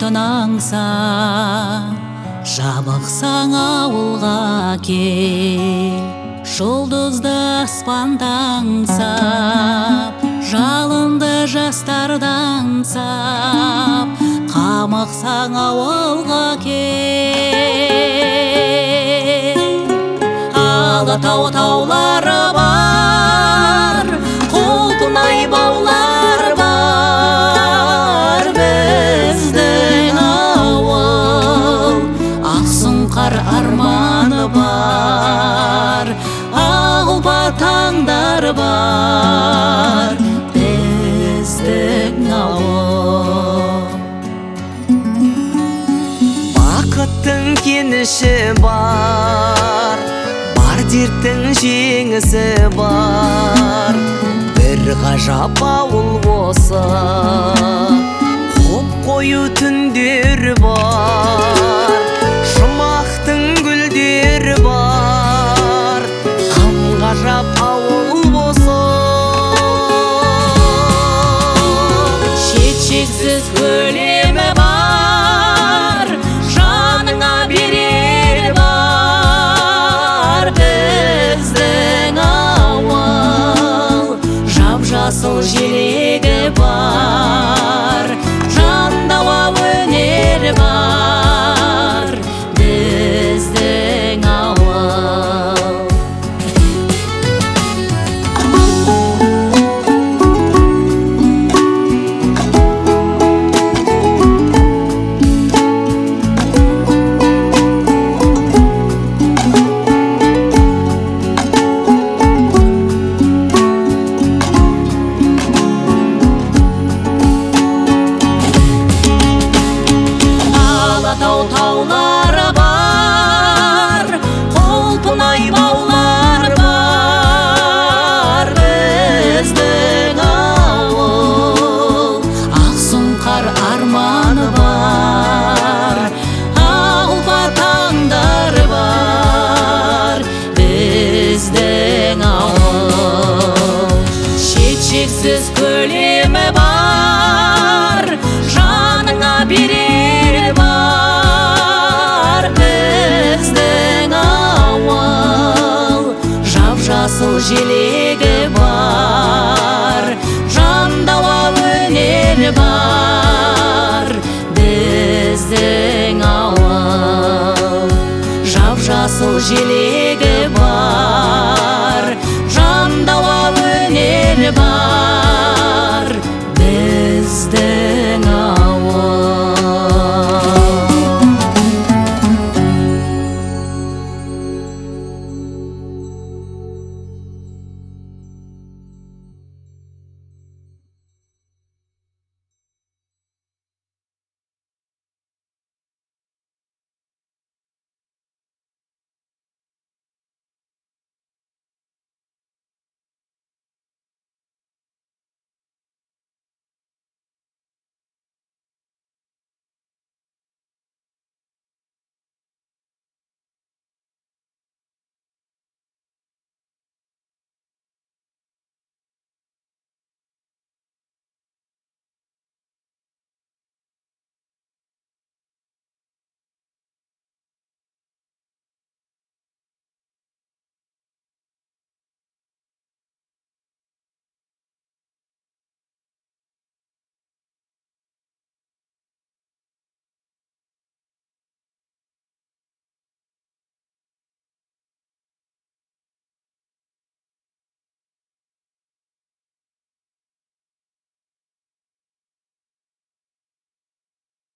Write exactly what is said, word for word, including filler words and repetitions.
отын аңсап, жабықсаң ауылға кел. Жұлдызды аспанда аңсап, жалынды жастарды аңсап, қамықсаң ауылға кел. Алатау таулары бар, құлпынай баулар бар, біздің ауыл. Ақсұңқар арманы бар, ақ ұлпа таңдар бар, біздің ауыл. Бақыттың кеніші бар, бар дерттің жеңісі бар, бір ғажап ауыл осы. Құп қою түндер бар, жұмақтың гүлдері бар, қам ғажап ауыл осы. Шет-шексіз көлемі бар, жаныңа берер бар, біздің ауыл. Жап-жасыл желегі бар, жандауа өнер бар, біздің ауыл. Алатау таулары бар, құлпынай баулар бар, біздің ауыл. Ақсұңқар арманы бар, ақ ұлпа таңдар бар, біздің ауыл. Шет-шексіз көлемі бар, жаныңа берер бар, біздің ауыл. Жап-жасыл желегі бар, жандауа өнер бар, біздің ауыл. Жап-жасыл желегі